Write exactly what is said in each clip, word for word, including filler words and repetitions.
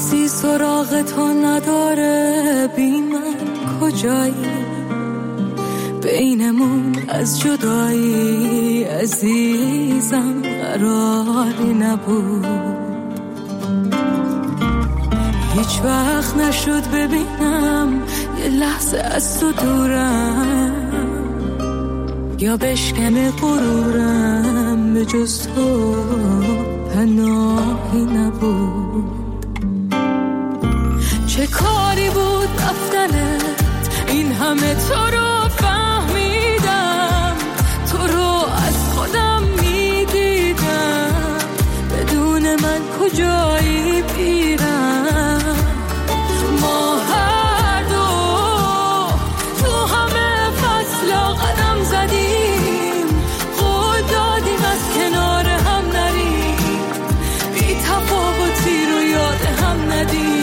کسی سراغ تو نداره، بی من کجایی؟ بینمون از جدایی عزیزم قراری نبود. هیچ وقت نشد ببینم یه لحظه از تو دورم، یا بشکنه غرورم، به جز تو پناهی نبود. چه کاری بود رفتنت، این همه تو رو فهمیدم، تو رو از خودم میدیدم، بدون من کجایی پیرم؟ ما هر دو تو همه فصلا قدم زدیم، قول دادیم از کنار هم نریم، بی تفاوتی رو یاد هم ندیم.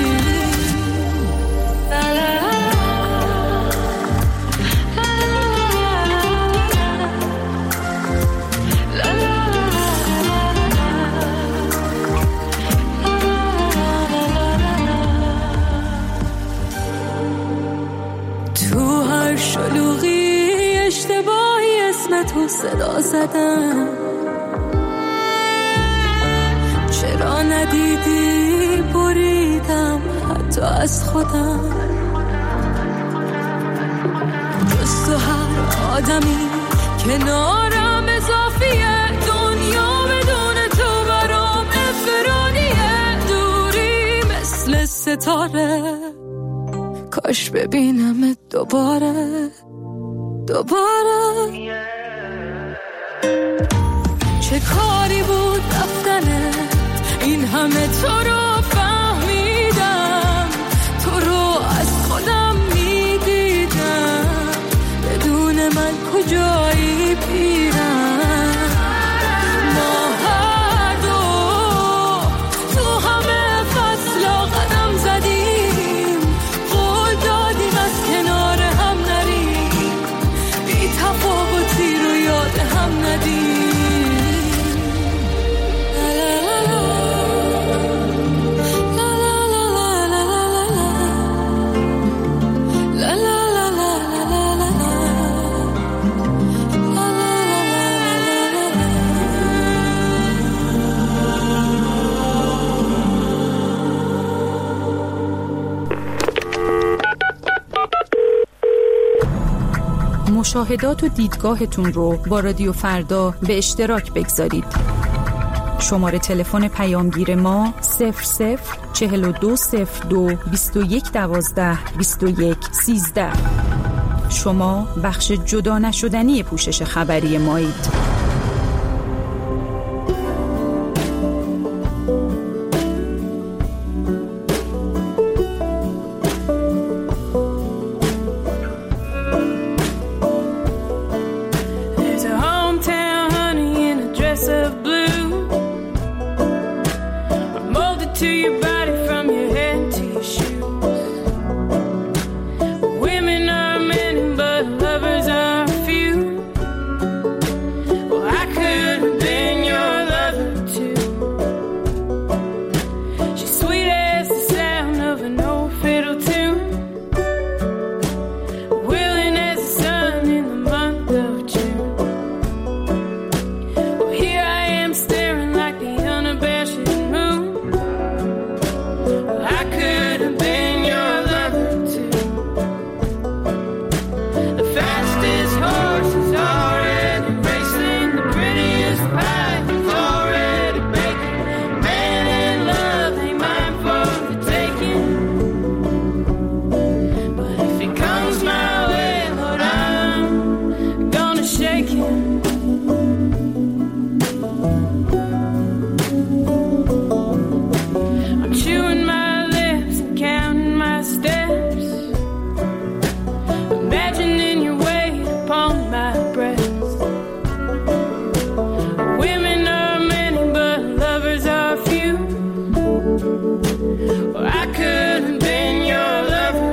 شلوغی اشتباهی اسم تو صدا زدم، چرا ندیدی بریدم حتی از خودم. جز تو هر آدمی کنارم اضافیه، دنیا بدون تو برام انفرادیه، دوری مثل ستاره، کاش ببینم دوباره دوباره. چه کاری بود رفتنت، این همه تو رو فهمیدم، تو رو از خودم میدیدم، بدون من کجایی پیرم؟ ما هر دو تو همه فصلا قدم زدیم، قول دادیم از کنار هم نریم، بی تفاوتی رو یاد هم ندیم. مشاهدات و دیدگاهتون رو با رادیو فردا به اشتراک بگذارید. شماره تلفن پیامگیر ما صفر صفر چهل و دو صفر دو بیست و یک دوازده بیست و یک سیزده. شما بخش جدا نشدنی پوشش خبری مایید.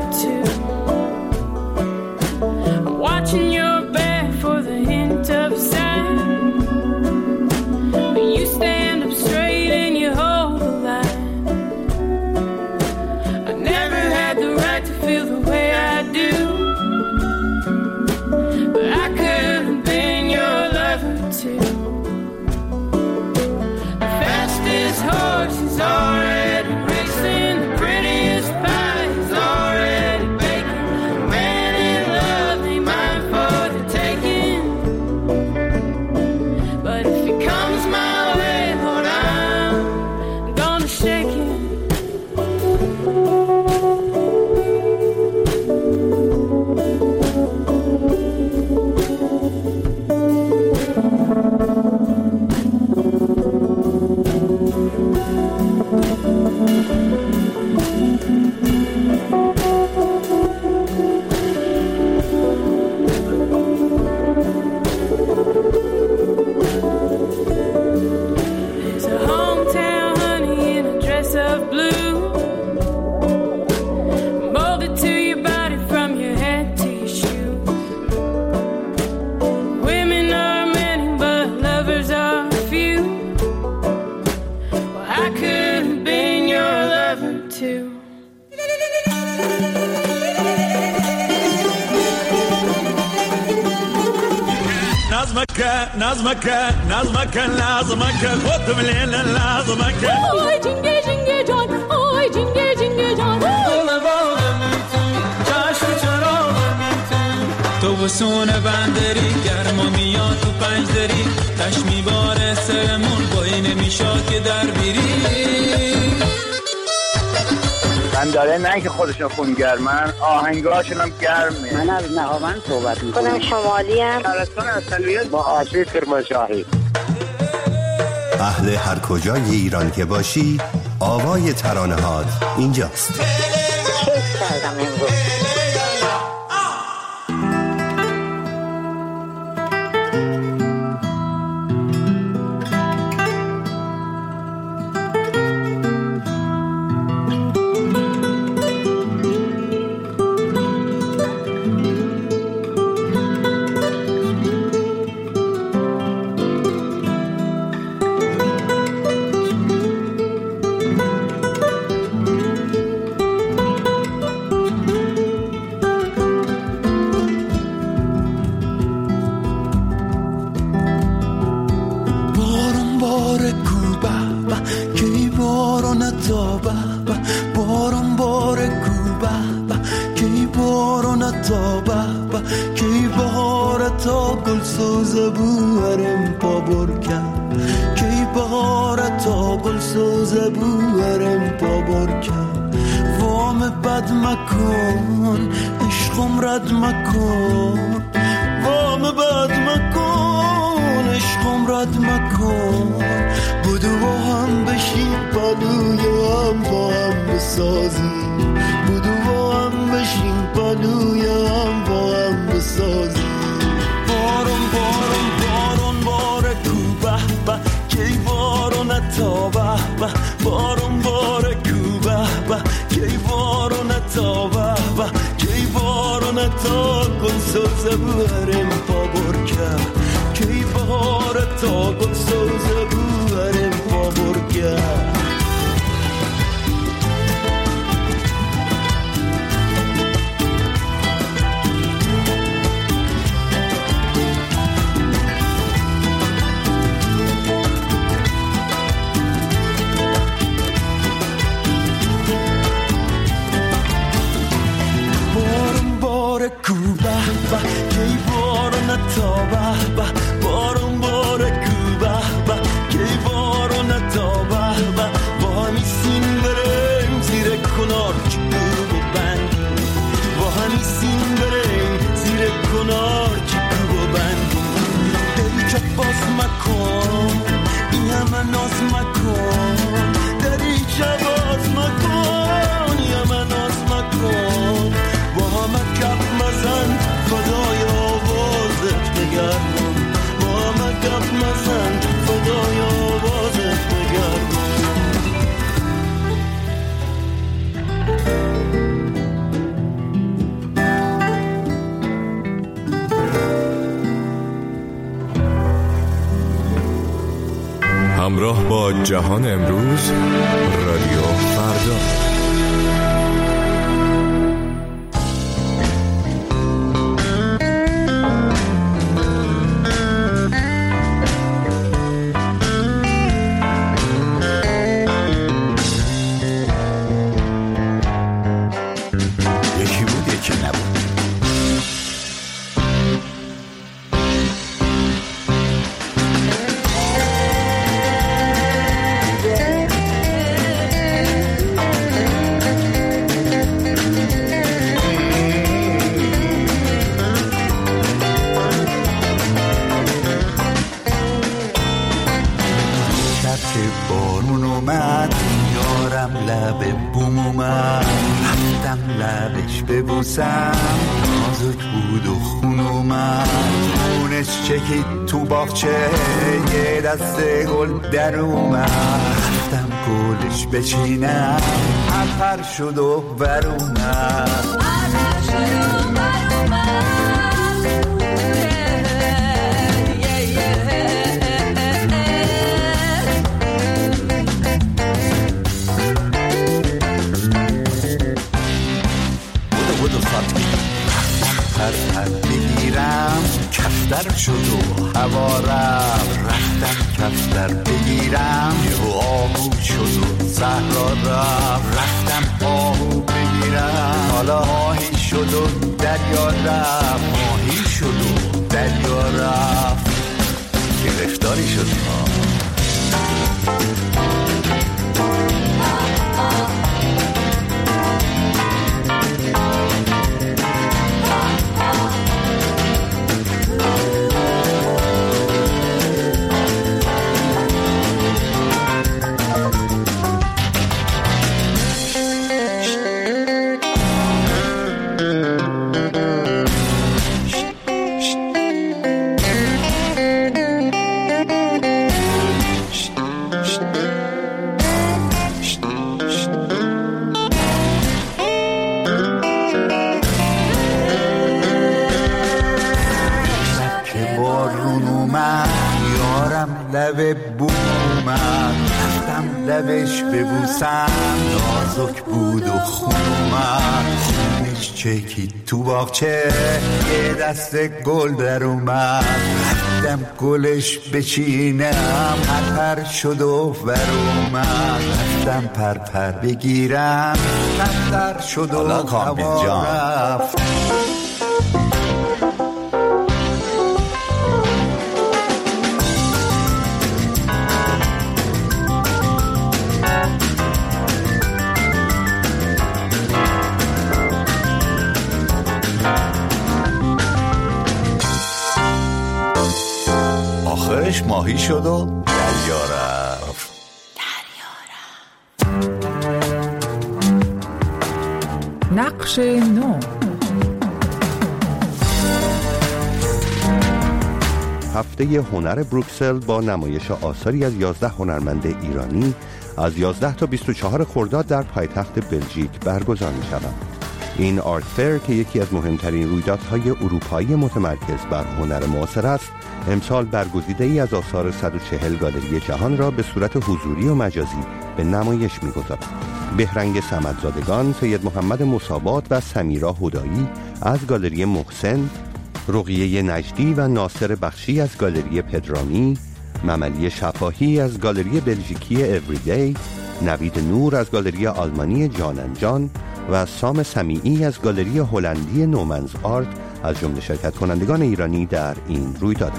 Watching your back for the hint of نظمك نظمك نظمك نظمك خودم لیل نظمک آی جنگه جنگه جان آی جنگه جنگه جان دل باغم تو چشم چراغم تو تو بسونه بندری گرما میاد تو پنج دری تش میباره سرمون بایی نمیشا که در بیری من داره نه که خودشون خونگرمن آهنگاشون هم گرمه. من از نهاوند صحبت میکنم. خودم شمالی ام. ترستان اصلیت با آشی کرمانشاهی. اهل هر کجای ایران که باشی آوای ترانه‌هات اینجاست. کیف کردم امروز. همراه با جهان امروز رادیو فردا. یکی بود یکی نبود. ببوسم نازک بود و خون اومد خونش چکید تو باغچه یه دست گل در اومد رفتم گلش بچینم عطر شد و بر اومد عطر شد و بر اومد پر پر بگیرم کفتر شد و هوا هوا رفت، رفتم کفتر بگیرم یه آهو شد و صحرا رفت، رفتم آهو بگیرم حالا ماهی شد و دریا رفت، ماهی شد و دریا رفت، گرفتاری شدیم ها. لب بومم رفتم لبش ببوسم، نازک بود و خون اومد، خونش چکید تو باغچه، یه دست گل در اومد، رفتم گلش بچینم، پر پر شد و ور اومد، رفتم پر پر بگیرم، پر شد و هوا رفت. آخرش ماهی شد و دریا رفت. نقش نو. هفته هنر بروکسل با نمایش آثاری از یازده هنرمند ایرانی از یازده تا بیست و چهار خرداد در پایتخت بلژیک برگزار می شود. این آرت فیر که یکی از مهمترین رویدادهای اروپایی متمرکز بر هنر معاصر است، امسال برگزیده ای از آثار صد و چهل گالری جهان را به صورت حضوری و مجازی به نمایش می‌گذارد. بهرنگ صمدزادگان، سید محمد مصابات و سمیرا هدایی از گالری محسن، رقیه نجدی و ناصر بخشی از گالری پدرامی، مملی شفاهی از گالری بلژیکی اوریدی، نوید نور از گالری آلمانی جاننجان و سام سمیعی از گالری هلندی نومنز آرت از جمله شرکت کنندگان ایرانی در این رویداد.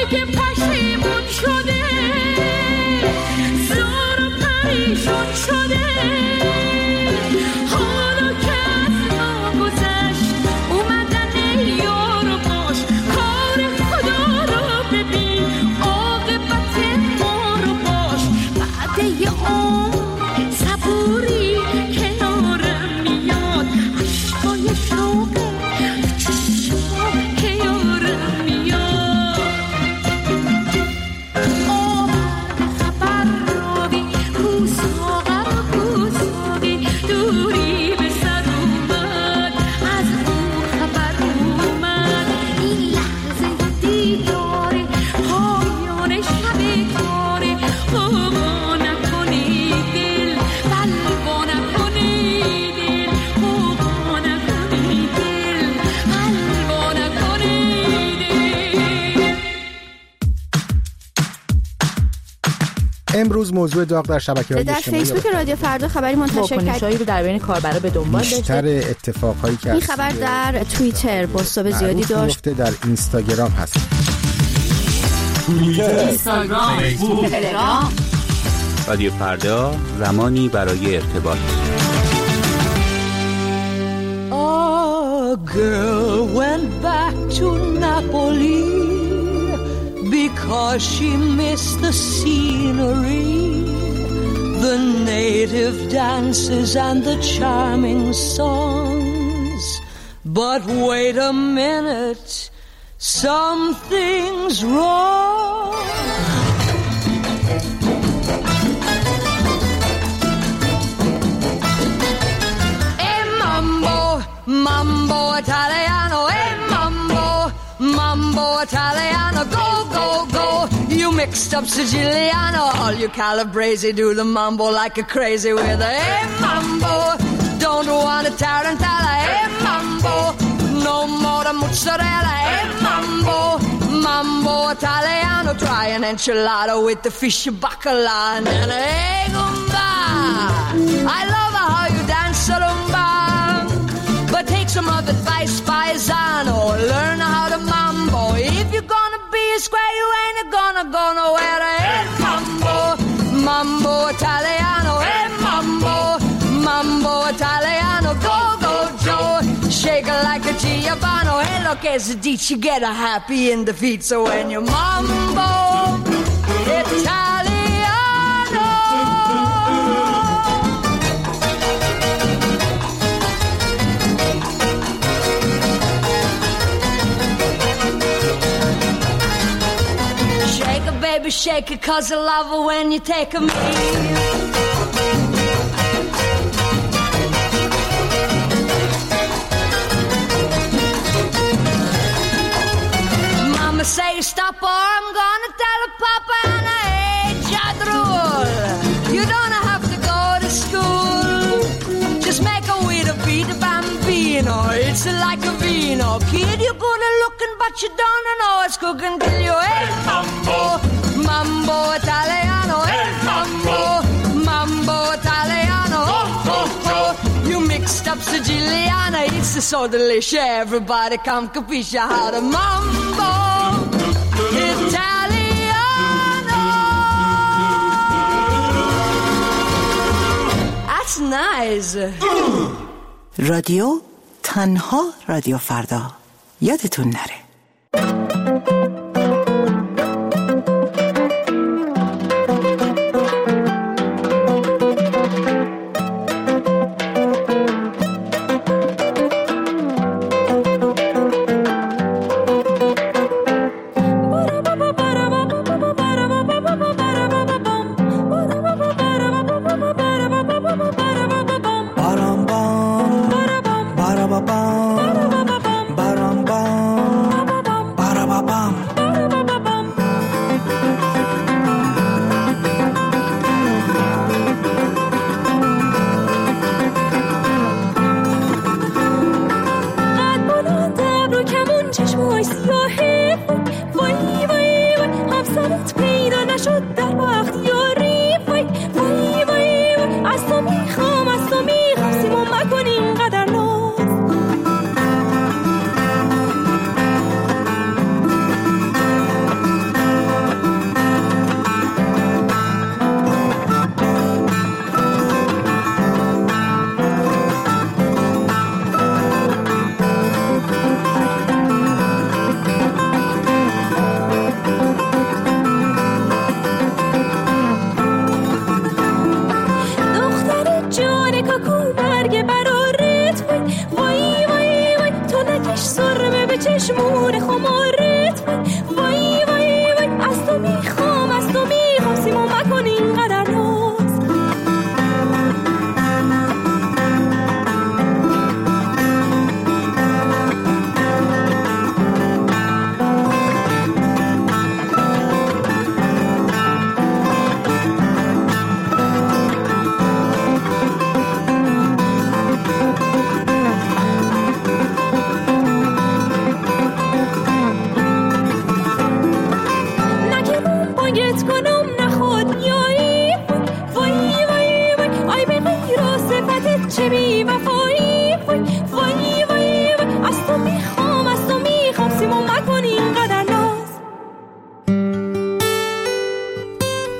که پشیمون شده زار و پریشون شده حالا که از ما گذشت اومدن یار و باش کار خدا رو ببین عاقبت ما رو باش بعد یه عمر صبوری کنارم میاد عشقای شوقه چشما که یارم میاد آمد خبر راوی کوساقه کوساقی دوری به سر اومد از اون خبر اومد این لحظه دیداره پایان شب کاره بابا نکنی دل بلوا نکنی دل بابا نکنی دل بلوا نکنی دل. امروز موضوع داغ در شبکه‌های در اجتماعی فیسبوک رادیو فردا خبری منتشر واکنش‌هایی کرد رو در بین کاربرا به دنبال داشته. بیشتر اتفاقهایی که این از خبر در توییتر بازتاب زیادی معروف داشت میفته در اینستاگرام هست. اینستاگرام، فیسبوک، تلگرام. رادیو فردا، زمانی برای ارتباط. A girl went back to Napoli because she missed the scenery, the native dances and the charming songs. But wait a minute, something's wrong. Mambo Italiano, hey mambo, mambo Italiano, go, go, go. You mixed up Siciliano, all you Calabrese do the mambo like a crazy with a hey mambo. Don't want a tarantella, hey mambo. No more the mozzarella, hey mambo. Mambo Italiano, try an enchilada with the fish bacala and then hey gumba. I love how you dance rumba. But take some of advice, paisano. Learn how to mambo. If you're gonna be a square, you ain't gonna go nowhere. Hey, mambo, mambo Italiano. Hey, mambo, mambo Italiano. Go, go, Joe. Shake it like a Giovanni. Hey, look, as a ditch, you get a happy in the feet. So when you mambo Italiano. Baby, shake it, cause I love it when you take a me. Mama say stop or I'm gonna tell her Papa and I hate Jadrul. You don't have to go to school. Just make a way to be the bambino. It's like a vino. Kid, you're good at looking, but you don't know it's cooking till you hey mambo. Mambo Italiano, hey mambo, mambo Italiano, oh, oh, oh. You mixed up Siciliana, it's so delicious. Everybody come capisce how to mambo Italiano. That's nice. رادیو تنها رادیو فردا یادتون نره. Barambam, barababam, barambam.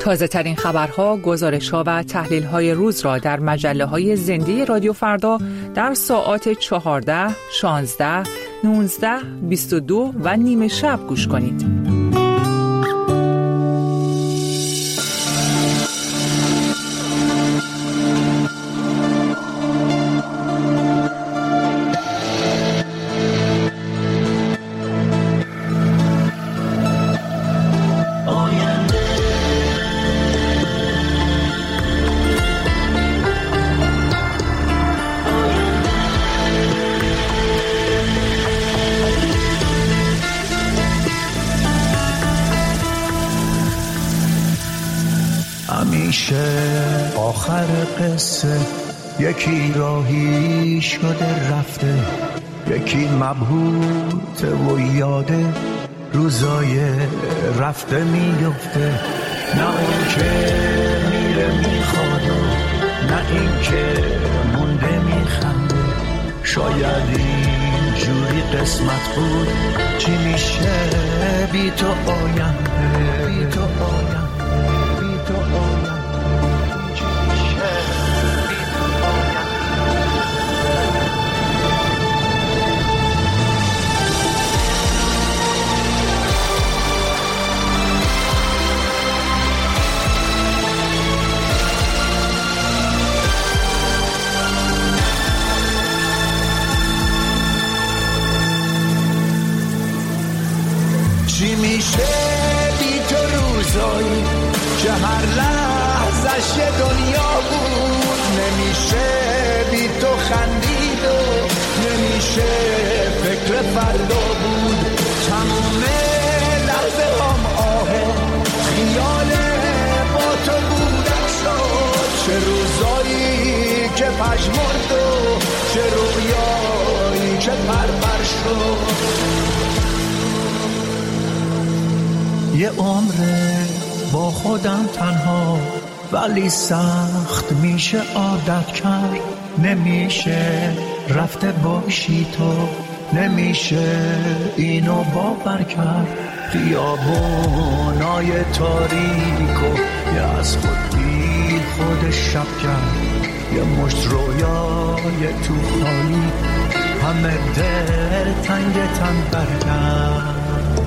تازه ترین خبرها، گزارش‌ها و تحلیل‌های روز را در مجله‌های زنده رادیو فردا در ساعات چهارده، شانزده، نوزده، بیست و دو و نیمه شب گوش کنید. آخر قصه یکی راهی شده رفته، یکی مبهوت و یاده روزای رفته میفته. نه اون که میره میخواد، نه این که مونده میخنده. شاید این جوری قسمت بود، چی میشه بی تو آینده، بی تو آینده، بی تو آینده. چی میشه بی تو روزایی که هر لحظش یه دنیا بود؟ نمیشه بی تو خندید و نمیشه فکر فردا بود. تموم لحظه هم آهه خیال با تو بودن شد. چه روزایی که پژمرد و چه رویایی که پرپر شد. یه عمره با خودم تنها، ولی سخت میشه عادت کرد. نمیشه رفته باشی تو، نمیشه اینو باور کرد. خیابونای تاریکو یه از خود بی خود شب کرد. یه مشت رویای تو خالی همه دل تنگ تن برگرد.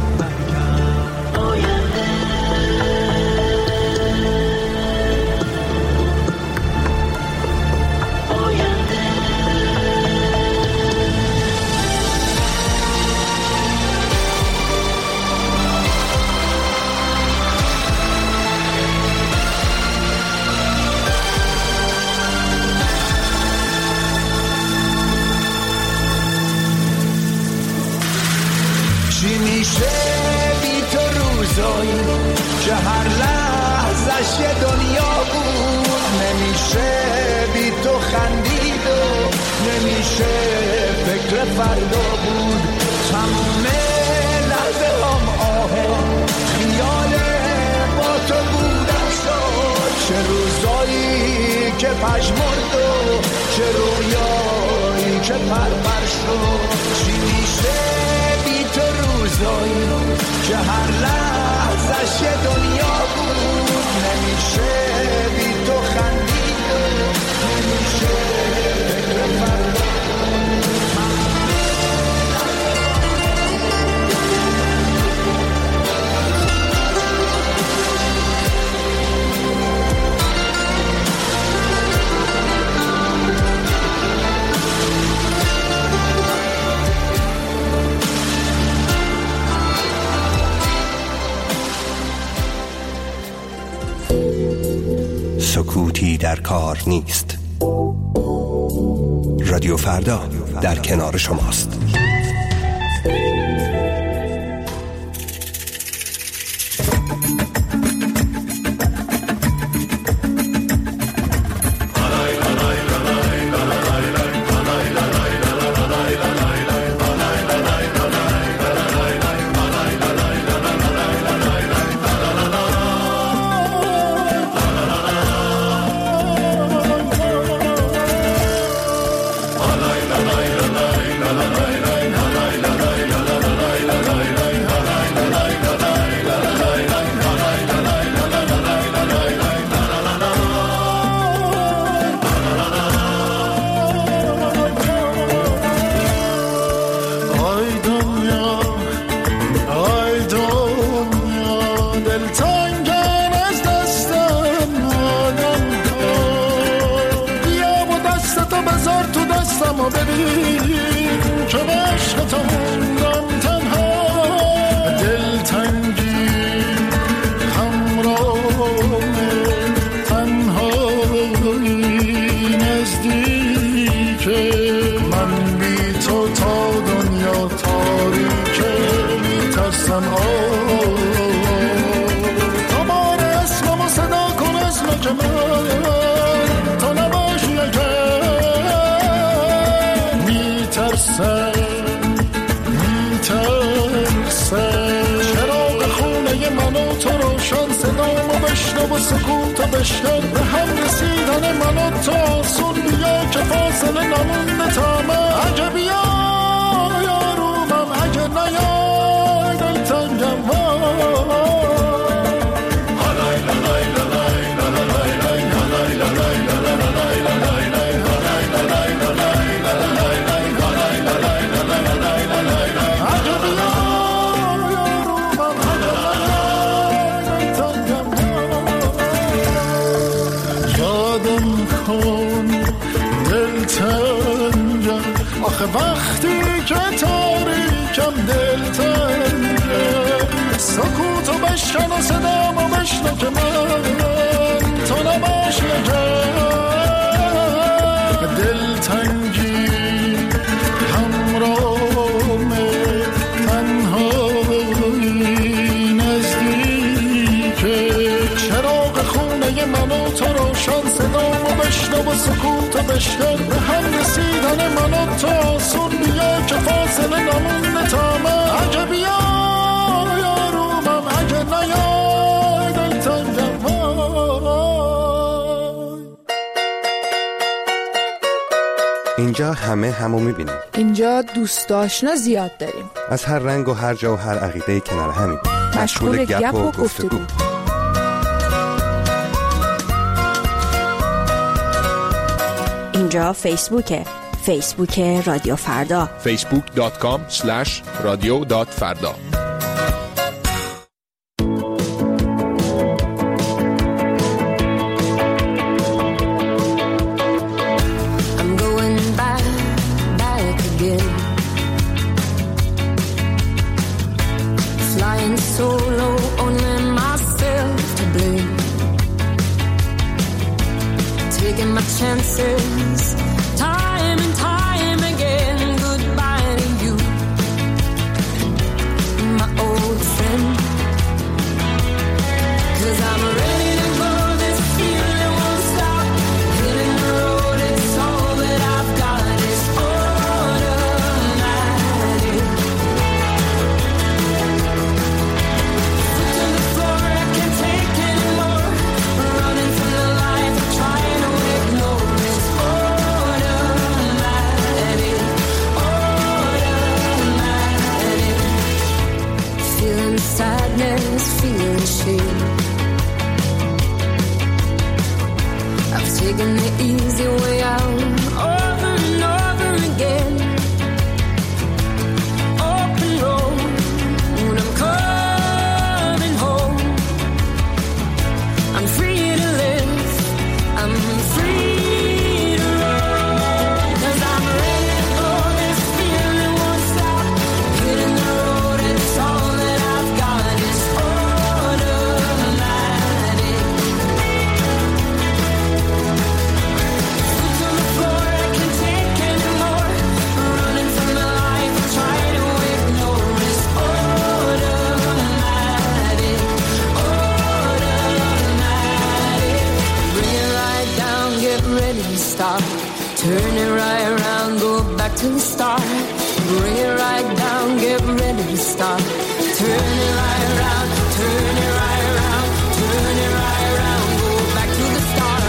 که هر لحظش یه دنیا بود. نمیشه بی تو خندید و نمیشه فکر فردا بود. تموم لحظه هم آهه خیال با تو بودن شد. چه روزایی که پژمرد و چه رویایی که پرپر شد. چی میشه بی تو روزایی که هر لحظش یه دنیا بود. نمیشه بی تو خندید و نمیشه فکر فردا. سکوتی در کار نیست. رادیو فردا در کنار شماست. منو ببین که به عشق تو موندم تنها، دلتنگی همراهه، تنهایی نزدیکه، من بی تو تا دنیا تاریکه، میترسم دوباره اسممو صدا کن، اسم که من تو نباشی اگر، میترسم میترسم چراغ خونه من و تو روشن، صدامو بشنو و سکوتو بشکن، به هم رسیدن من و تو آسون، بیا که فاصله نمونده تا من، اگه بیا یارومم، اگه نیای دلتنگم آخه وقتی که تاریکم دلتنگم، سکوتو بشکن و صدامو بشنو که من تو نباشی اگر، دلتنگی همراهمه، تنهایی نزدیکه، چراغ خونه من و تو روشن، صدامو بشنو و سکوتو بشکن، به هم رسیدن من و تو آسون، بیا که فاصله نمونده تا من، اگه بیا یارومم، اگه نیای دلتنگم اینجا همه همو میبینیم، اینجا دوست آشنا زیاد داریم، از هر رنگ و هر جا و هر عقیده کنار همیم، مشغول گپ و گفتگو. اینجا فیسبوکه، فیسبوک رادیو فردا، فیسبوک دات کام اسلش رادیو دات فردا. Chances, time and time again, goodbye to you, my old friend, 'cause I'm ready to go, this feeling won't stop, hitting the road, it's all that I've got, it's automatic, foot to the floor, I can't take anymore, running from the life I'm trying to ignore. Sadness, feeling shame. I've taken the easy way out over and over again. Open road, when I'm coming home, I'm free to live, I'm free to roam, 'cause I'm ready to go, this feeling won't stop, hitting the road, it's all that I've got, it's automatic, foot on the floor, I can't take anymore, running from the life I try to ignore, it's automatic, automatic, bring it right down, get ready to stop, turn it right around, go back to the start, bring it right down, get ready to stop, turn it right around, turn it right around, turn it right around, go back to the start.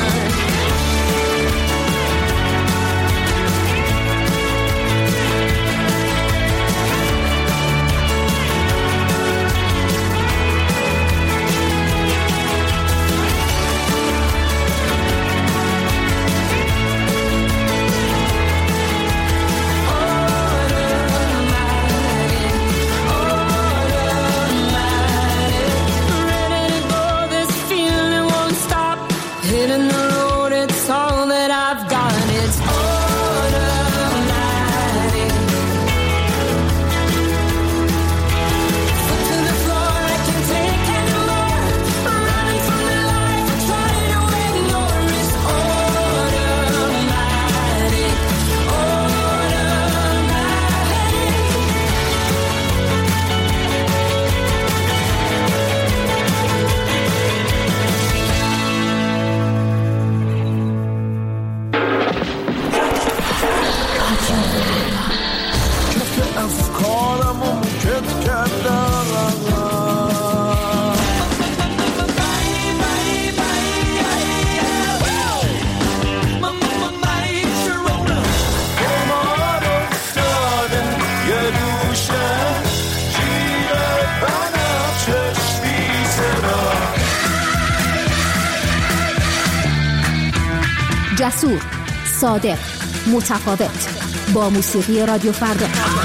Automatic. جسور، صادق، متفاوت. با موسیقی رادیو فردا.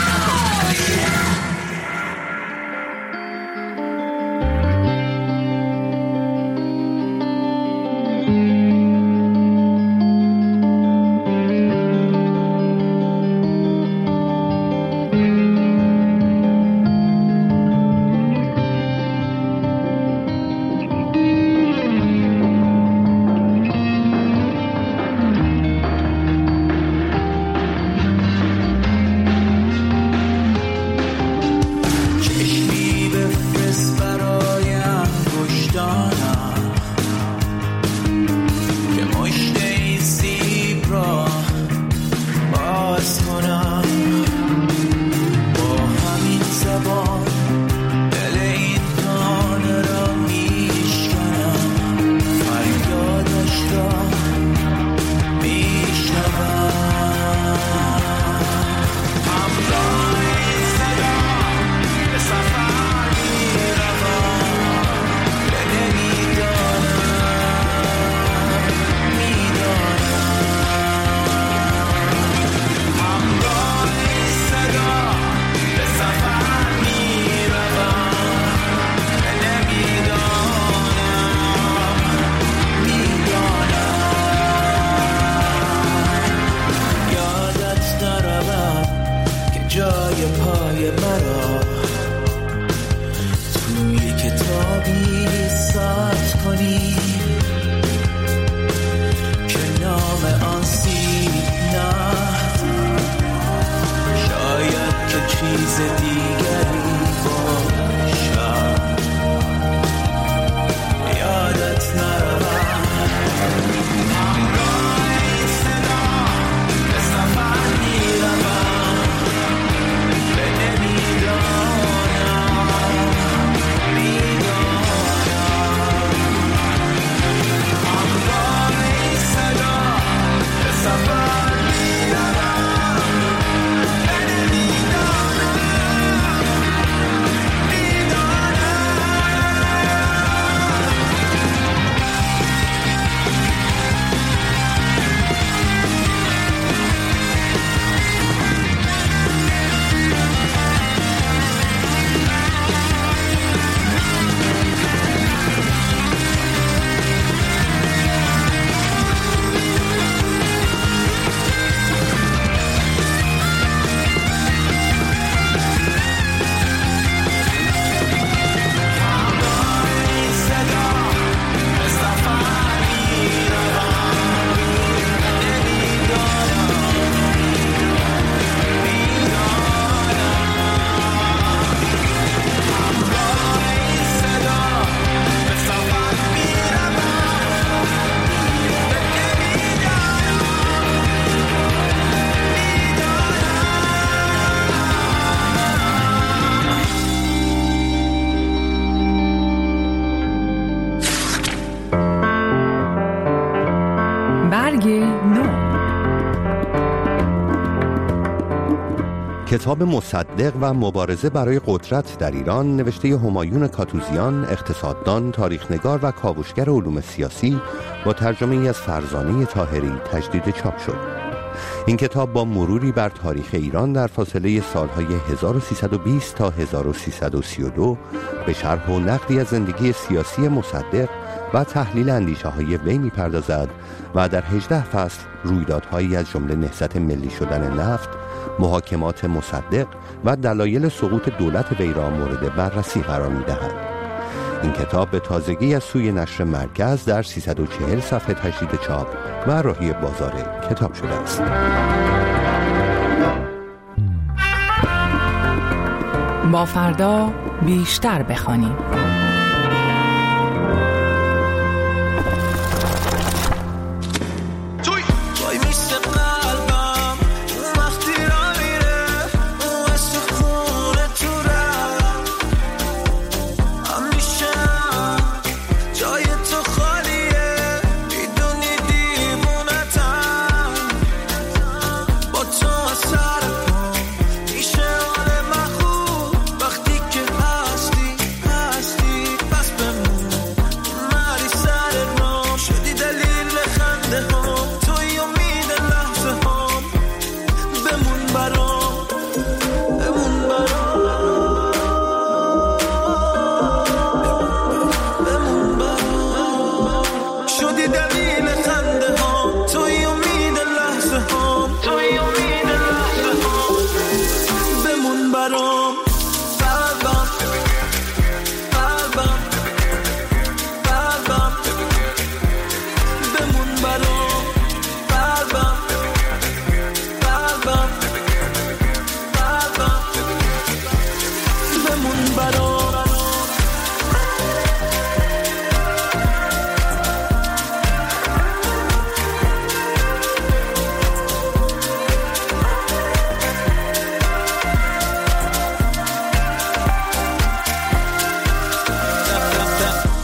کتاب مصدق و مبارزه برای قدرت در ایران نوشته همایون کاتوزیان، اقتصاددان، تاریخنگار و کاوشگر علوم سیاسی با ترجمه ای از فرزانه طاهری تجدید چاپ شد. این کتاب با مروری بر تاریخ ایران در فاصله سالهای هزار و سیصد و بیست تا هزار و سیصد و سی و دو به شرح و نقدی از زندگی سیاسی مصدق و تحلیل اندیشه های وی می‌پردازد و در هجده فصل رویدادهایی از جمله نهضت ملی شدن نفت، محاکمات مصدق و دلایل سقوط دولت وی را مورد بررسی قرار می‌دهد. این کتاب به تازگی از سوی نشر مرکز در سیصد و چهل صفحه تجدید چاپ و راهی بازار کتاب شده است. با فردا بیشتر بخوانیم. وقتی که هستی هستی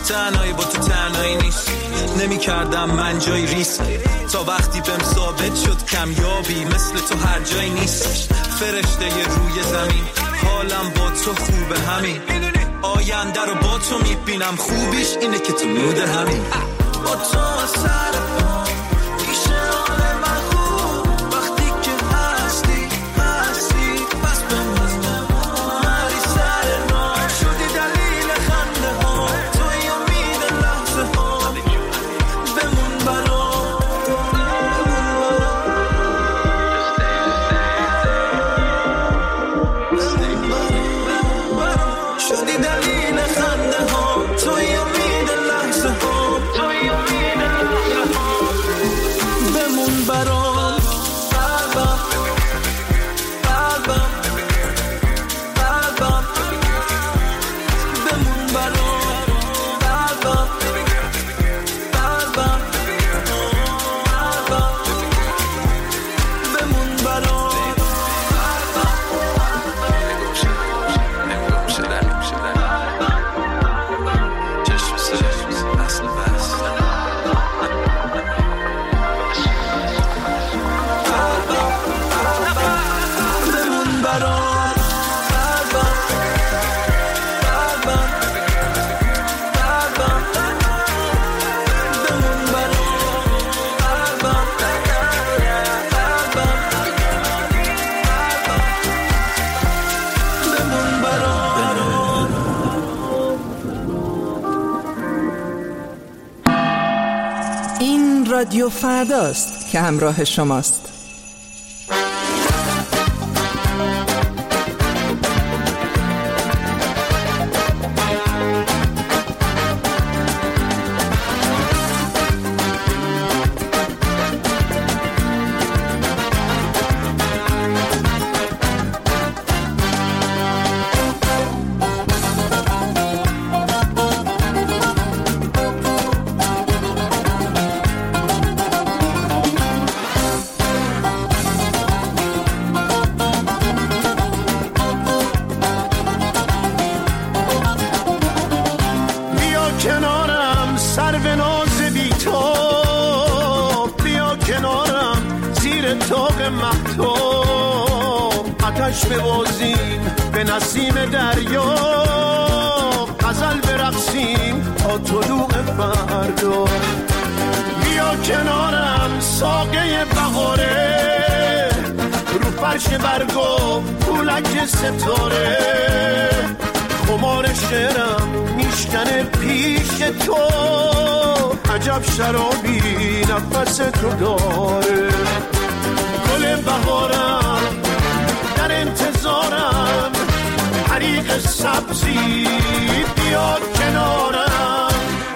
تنهایی با تو تنهایی نیست. نمی کردم من جای ریسک تا وقتی بهم ثابت شد کمیابی مثل تو هر جایی نیست. فرشته ی روی زمین حالم با تو خوبه همین. آینده رو با تو میبینم خوبیش اینه که تو مود همین. با تو سر پیش حال من خوب وقتی که هستی هستی بس بمونم مری سر ما شدی دلیل خنده ها توی امید لحظه ها بمون برام شدی دلیل خنده ها توی امید لحظه ها توی امید لحظه ها بمون برام قلبم قلبم قلبم بمون برام قلبم قلبم قلبم بمون برام این رادیو فرداست که همراه شماست. آتش ببازیم به نسیم دریا، غزل برقصیم تا طلوع فردا. بیا کنارم ساقه بهاره، رو فرش برگا پولک ستاره. خمار شعرم میشکنه پیش تو، عجب شرابی نفس تو داره. گل بهارم در انتظارم، حریق سبزی بیا کنارم.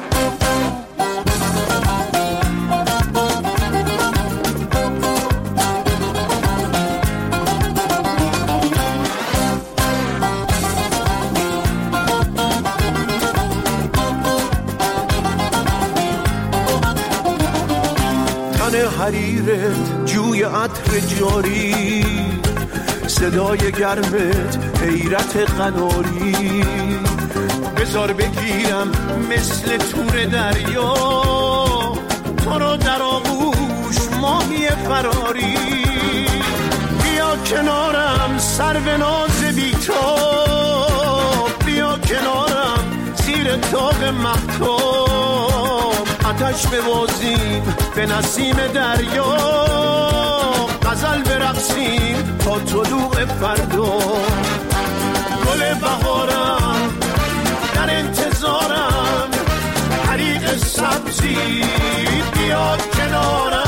تن حریرت جوی عطر جاری، صدای گرمت حیرت قناری. بذار بگیرم مثل تور دریا، تو رو در آغوش ماهی فراری. بیا کنارم سرو ناز بی‌تاب، بیا کنارم زیر طاق مهتاب. آتش ببازیم به نسیم دریا، غزل برقصیم تا طلوع فردا. گل بهارم در انتظارم، حریق سبزی بیا کنارم.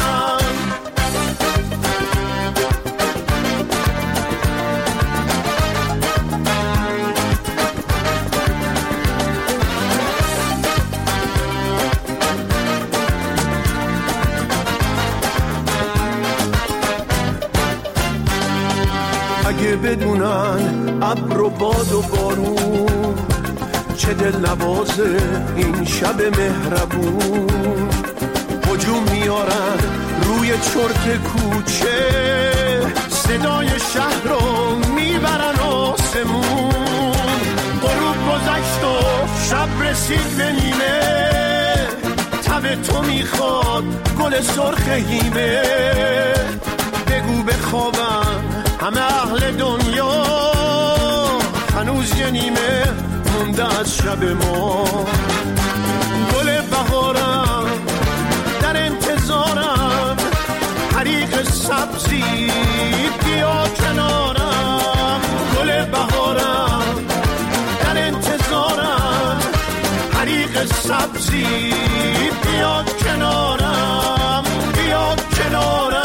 اگه بدونن ابر و باد و بارون، چه دل نوازه این شب مهربون. هجوم میارن روی چرت کوچه، صدای شهر رو میبرن آسمون. غروب گذشت و شب رسید به نیمه تب تو میخواد گل سرخ هیمه بگو بخوابم همه اهل دنیا هنوز یه نیمه مونده از شب ما گل بهارم در انتظارم حریق سبزی بیا کنارم گل بهارم در انتظارم حریق سبزی بیا کنارم بیا کنارم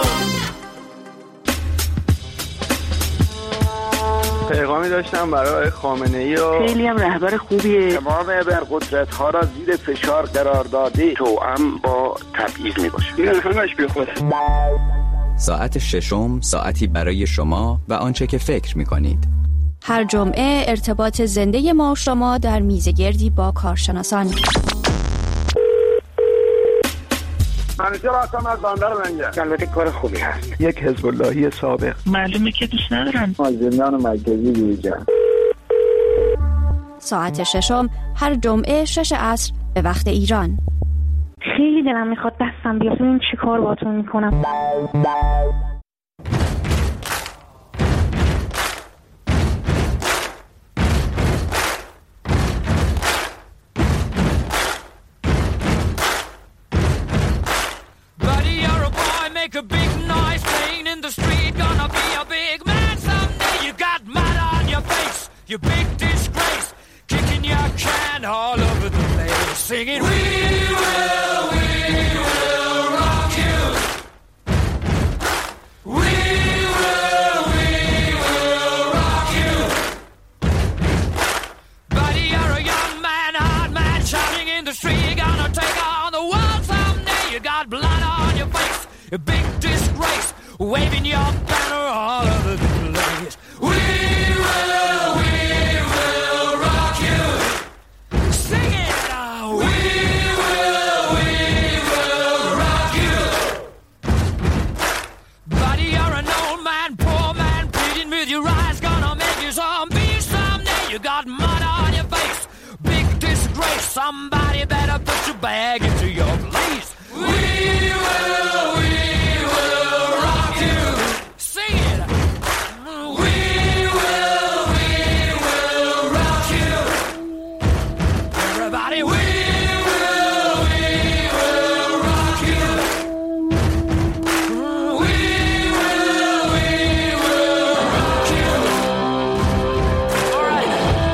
پیغامی داشتم برای خامنه‌ای و خیلی هم رهبر خوبیه. تمام ابرقدرت ها را زیر فشار قرار داده توأم با تبعیض میباشه. این همش بیخوده. ساعت ششم ساعتی برای شما و آنچه که فکر میکنید. هر جمعه ارتباط زنده ما و شما در میزگردی با کارشناسان. منیجر آسان از باندر منجه. البته کار خوبی هست. یک حزب اللهی سابق. معلومه که دوست ندارن. از زندان مرکزی بیرون. ساعت ششم هر جمعه شش عصر به وقت ایران. خیلی دلم میخواد دستم بیاد ببینم چی کار باهاتون میکنم. Make a big noise playing in the street. Gonna be a big man someday. You got mud on your face, you big disgrace. Kicking your can all over the place, singing we will, we will rock you. We will, we will rock you. Buddy, you're a young man, hard man, shouting in the street. Gonna take on the world someday. You got blood on your face, a big disgrace, waving your banner all over the place. We will, we will rock you. Sing it now. We will, we will rock you. Buddy, you're an old man, poor man, pleading with your eyes, gonna make you zombie someday. You got mud on your face, big disgrace. Somebody better put your bag into your place. We will, we will rock you. Sing it. We will, we will rock you. Everybody, we will, we will rock you. We will, we will rock you. All right.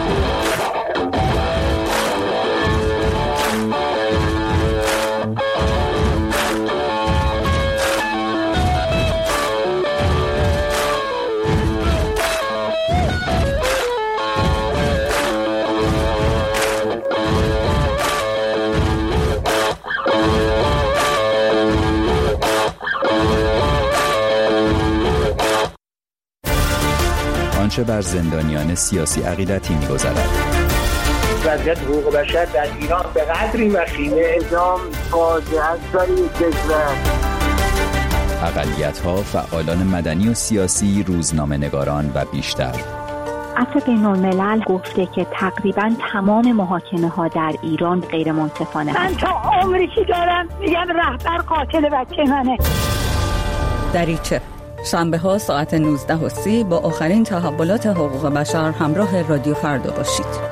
آنچه بر زندانیان سیاسی عقیدتی می‌گذرد. وضعیت حقوق بشر در ایران به قدری وخیمه اعدام فاجعه است برای کشور. اقلیت‌ها، فعالان مدنی و سیاسی، روزنامه‌نگاران و بیشتر. عفو بین‌الملل گفته که تقریباً تمام محاکمه‌ها در ایران غیر منصفانه من تا عمری چی دارم میگم رهبر قاتل بچه منه. دریچه شنبه ها ساعت نوزده و سی با آخرین تحولات حقوق بشر همراه رادیو فردا باشید.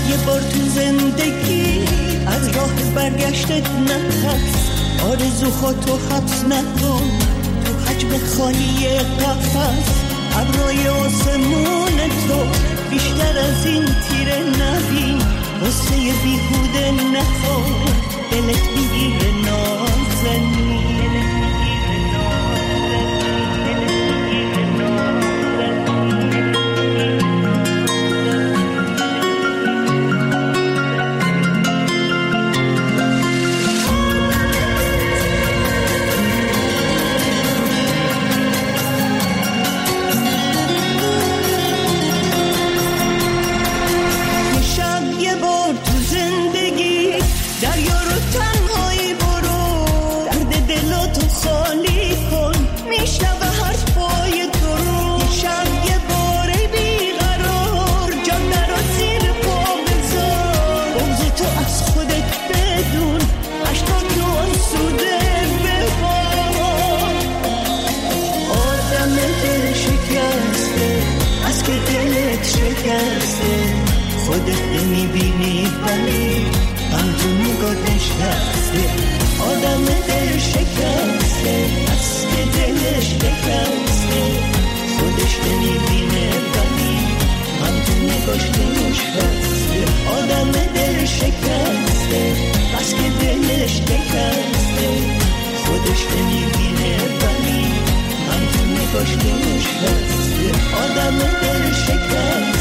یه بار تو زندگی از راه برگشتت نترس، آرزوها تو حبس نکن تو حجم خالی قفس. ابرای آسمون تو بیشتر از این تیره نبین، واسه بیهوده نخور دلت بگیره نازنین. خودت نمیبینی ولی غم تو نگاه نشسته. آدم دل شکسته از که دلش شکسته، خودش نمیبینه ولی غم تو نگاش نشسته. آدم دل شکسته از که دلش شکسته، خودش نمیبینه ولی غم تو نگاش نشسته. آدم دل شکسته